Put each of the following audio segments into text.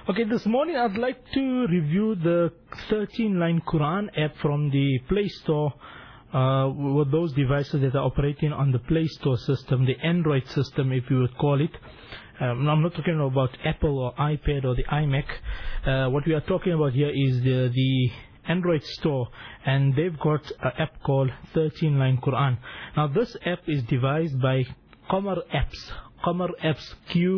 Okay, this morning I'd like to review the 13-line Quran app from the Play Store with those devices that are operating on the Play Store system, the Android system if you would call it. I'm not talking about Apple or iPad or the iMac. What we are talking about here is the Android store, and they've got an app called 13-line Quran. Now this app is devised by Qamar Apps. Qamar Apps,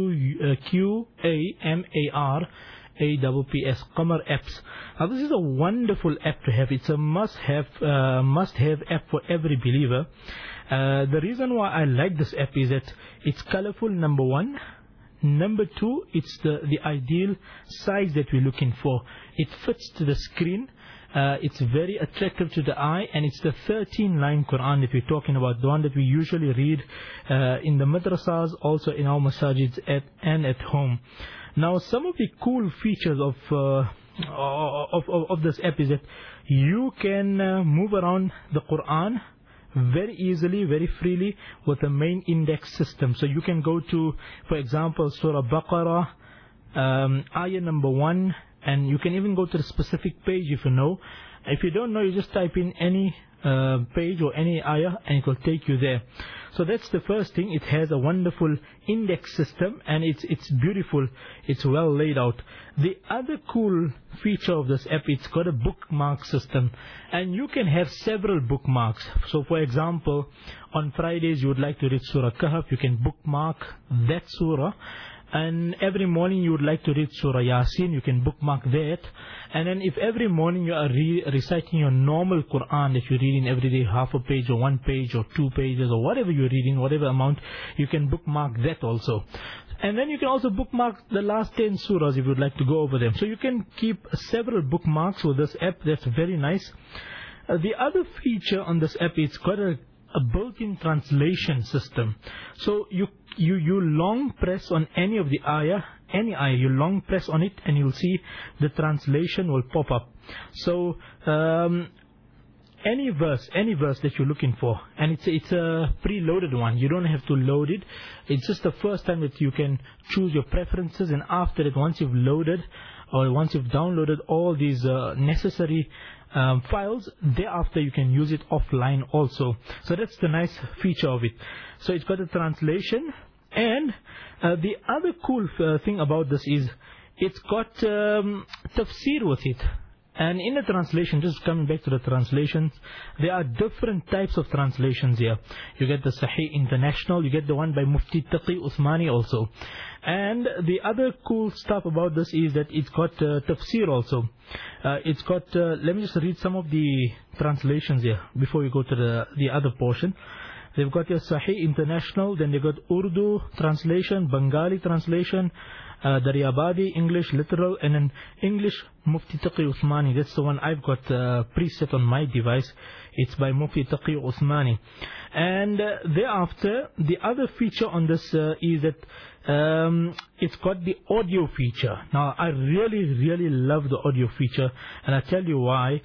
Q-A-M-A-R-A-P-P-S, Qamar Apps. Now this is a wonderful app to have. It's a must-have app for every believer. The reason why I like this app is that it's colorful, number one. Number two, it's the ideal size that we're looking for. It fits to the screen. It's very attractive to the eye, and it's the 13-line Quran that we're talking about, the one that we usually read in the madrasas, also in our masajids and at home. Now, some of the cool features of this app is that you can move around the Quran very easily, very freely with the main index system. So you can go to, for example, Surah Baqarah, ayah number 1, and you can even go to the specific page if you know. If you don't know, you just type in any page or any ayah and it will take you there. So that's the first thing. It has a wonderful index system, and it's beautiful. It's well laid out. The other cool feature of this app, it's got a bookmark system, and you can have several bookmarks. So for example, on Fridays you would like to read Surah Kahf, you can bookmark that surah. And every morning you would like to read Surah Yasin, you can bookmark that. And then if every morning you are reciting your normal Quran that you're reading every day, half a page or 1 page or 2 pages or whatever you're reading, whatever amount, you can bookmark that also. And then you can also bookmark the last 10 surahs if you'd like to go over them. So you can keep several bookmarks with this app. That's very nice. The other feature on this app, it's got a built-in translation system. So you long press on any of the ayah, you long press on it and you'll see the translation will pop up. So any verse that you're looking for, and it's a preloaded one, you don't have to load it. It's just the first time that you can choose your preferences, and after that, once you've loaded or once you've downloaded all these necessary files, thereafter you can use it offline also. So that's the nice feature of it. So it's got a translation, and the other cool thing about this is it's got tafsir with it. And in the translation, just coming back to the translations, there are different types of translations here. You get the Sahih International, you get the one by Mufti Taqi Uthmani also. And the other cool stuff about this is that it's got tafsir also. It's got, let me just read some of the translations here before we go to the other portion. They've got your Sahih International, then they've got Urdu translation, Bengali translation, Daryabadi, English literal, and then English Mufti Taqi Uthmani. That's the one I've got preset on my device. It's by Mufti Taqi Uthmani. And thereafter, the other feature on this is that it's got the audio feature. Now, I really love the audio feature, and I'll tell you why.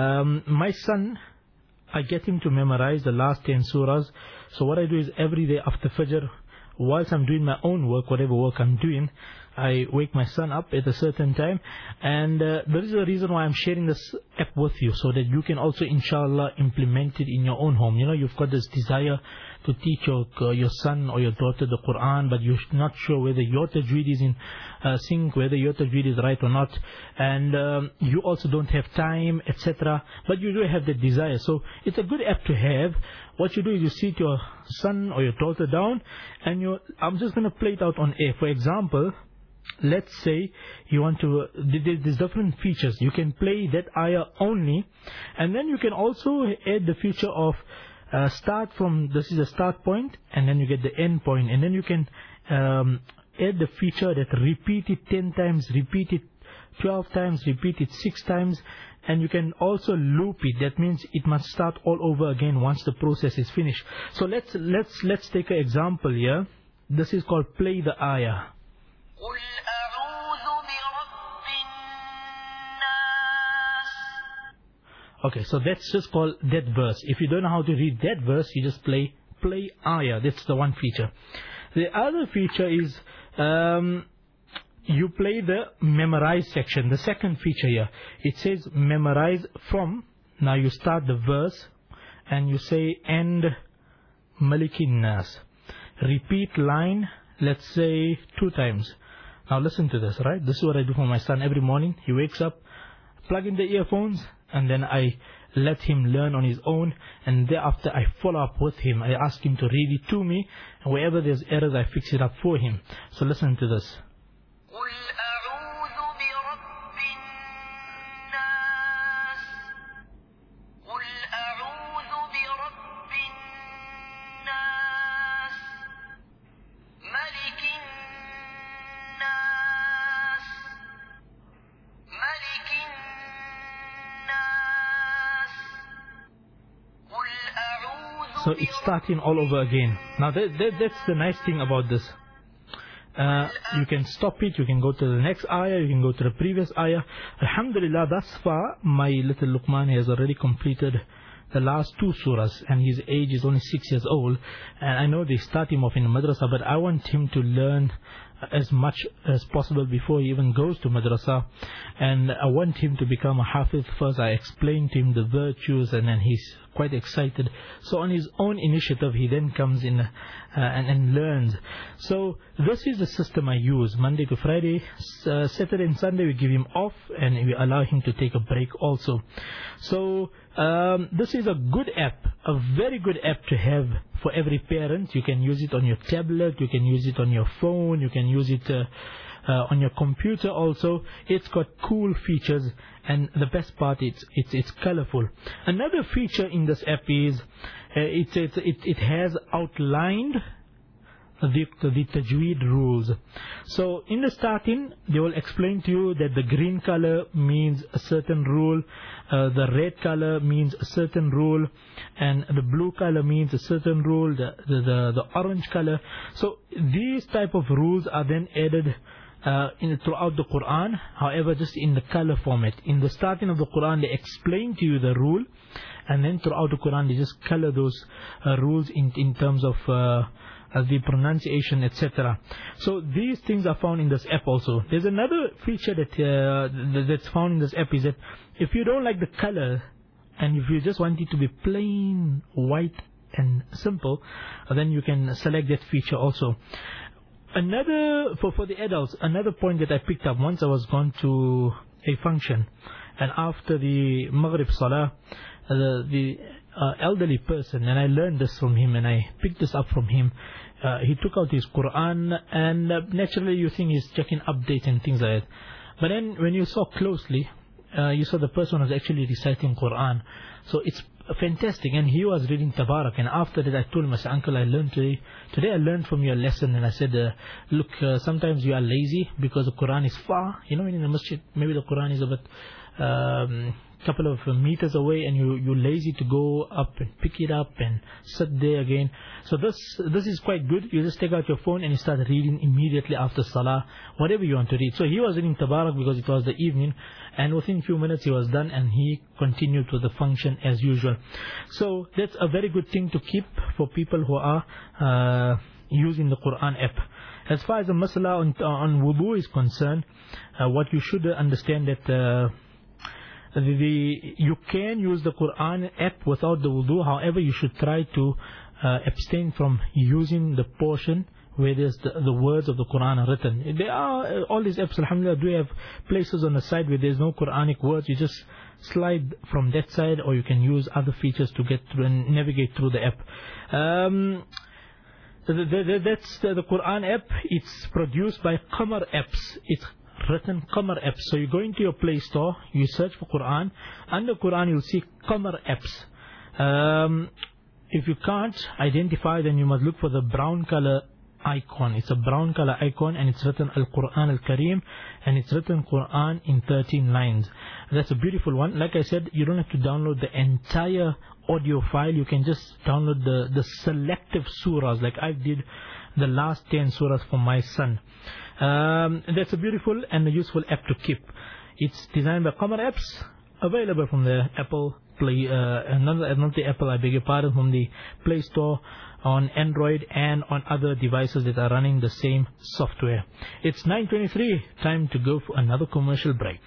My son, I get him to memorize the last 10 surahs. So what I do is every day after Fajr, whilst I'm doing my own work, whatever work I'm doing, I wake my son up at a certain time, and there is a reason why I'm sharing this app with you, so that you can also inshallah implement it in your own home. You know, you've got this desire to teach your son or your daughter the Quran, but you're not sure whether your tajweed is in sync, whether your tajweed is right or not, and you also don't have time, etc. But you do have the desire, so it's a good app to have. What you do is you sit your son or your daughter down, and I'm just going to play it out on air. For example, let's say you want to, there's different features. You can play that ayah only, and then you can also add the feature of start from, this is a start point, and then you get the end point, and then you can add the feature that repeat it 10 times, repeat it 12 times, repeat it 6 times, and you can also loop it. That means it must start all over again once the process is finished. So let's take an example here. This is called play the ayah. Okay, so that's just called that verse. If you don't know how to read that verse, you just play ayah. That's the one feature. The other feature is you play the memorize section, the second feature here. It says memorize from. Now you start the verse and you say and Malikin Nas. Repeat line, let's say 2 times. Now listen to this, right? This is what I do for my son every morning. He wakes up, plug in the earphones, and then I let him learn on his own, and thereafter I follow up with him. I ask him to read it to me, and wherever there's errors I fix it up for him. So listen to this. So it's starting all over again. Now that's the nice thing about this. You can stop it, you can go to the next ayah, you can go to the previous ayah. Alhamdulillah, thus far, my little Luqman has already completed the last 2 surahs, and his age is only 6 years old. And I know they start him off in the madrasa, but I want him to learn as much as possible before he even goes to madrasa. And I want him to become a hafiz first. I explain to him the virtues, and then he's quite excited. So on his own initiative, he then comes in and learns. So this is the system I use. Monday to Friday, Saturday and Sunday we give him off, and we allow him to take a break also. So this is a good app, a very good app to have for every parent. You can use it on your tablet, you can use it on your phone, you can use it on your computer also. It's got cool features, and the best part, it's colorful. Another feature in this app is it has outlined the tajweed rules. So in the starting, they will explain to you that the green color means a certain rule, the red color means a certain rule, and the blue color means a certain rule, the orange color. So these type of rules are then added throughout the Quran, however just in the color format. In the starting of the Quran, they explain to you the rule, and then throughout the Quran they just color those rules in terms of the pronunciation, etc. So these things are found in this app also. There's another feature that's found in this app, is that if you don't like the color, and if you just want it to be plain white and simple, then you can select that feature also. Another, for the adults, another point that I picked up once I was gone to a function, and after the Maghrib Salah, the elderly person, and I learned this from him, and I picked this up from him. He took out his Quran, and naturally you think he's checking updates and things like that. But then when you saw closely, you saw the person was actually reciting Quran. So it's fantastic, and he was reading Tabarak. And after that I told him, I said, uncle, I learned today I learned from your lesson. And I said, look, sometimes you are lazy because the Quran is far, in the masjid, maybe the Quran is about couple of meters away, and you're lazy to go up and pick it up and sit there again. So this is quite good. You just take out your phone and you start reading immediately after Salah, whatever you want to read. So he was reading Tabarak because it was the evening, and within a few minutes he was done, and he continued with the function as usual. So that's a very good thing to keep for people who are using the Quran app. As far as the masala on wudu is concerned, what you should understand that you can use the Quran app without the wudu. However, you should try to abstain from using the portion where there's the words of the Quran are written. There are all these apps, alhamdulillah, do have places on the side where there's no Quranic words. You just slide from that side, or you can use other features to get through and navigate through the app. That's the Quran app. It's produced by Qamar Apps. It's written Qamar Apps. So you go into your Play Store, you search for Quran. Under Quran you'll see Qamar Apps. If you can't identify, then you must look for the brown color icon. It's a brown color icon, and it's written Al-Quran Al-Kareem, and it's written Quran in 13 lines. That's a beautiful one. Like I said, you don't have to download the entire audio file. You can just download the selective surahs, like I did the last 10 surahs for my son. That's a beautiful and a useful app to keep. It's designed by Qamar Apps, available from the Apple Play, not the Apple, I beg your pardon, from the Play Store. on Android and on other devices that are running the same software. It's 9:23, time to go for another commercial break.